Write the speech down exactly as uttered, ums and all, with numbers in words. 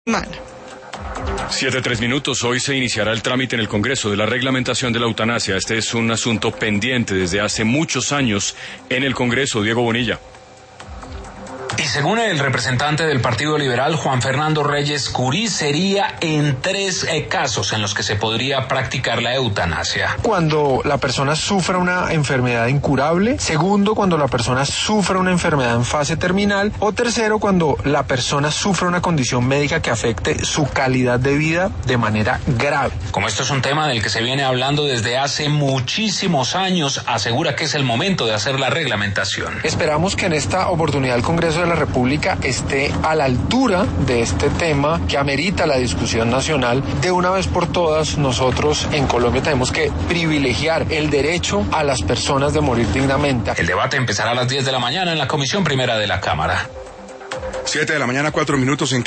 Siete, tres minutos. Hoy se iniciará el trámite en el Congreso de la reglamentación de la eutanasia. Este es un asunto pendiente desde hace muchos años en el Congreso. Diego Bonilla. Y según el representante del Partido Liberal, Juan Fernando Reyes Curí, sería en tres eh, casos en los que se podría practicar la eutanasia. Cuando la persona sufra una enfermedad incurable, segundo, cuando la persona sufra una enfermedad en fase terminal, o tercero, cuando la persona sufra una condición médica que afecte su calidad de vida de manera grave. Como esto es un tema del que se viene hablando desde hace muchísimos años, asegura que es el momento de hacer la reglamentación. Esperamos que en esta oportunidad el Congreso de la República esté a la altura de este tema que amerita la discusión nacional. De una vez por todas, nosotros en Colombia tenemos que privilegiar el derecho a las personas de morir dignamente. El debate empezará a las diez de la mañana en la Comisión Primera de la Cámara. siete de la mañana, cuatro minutos en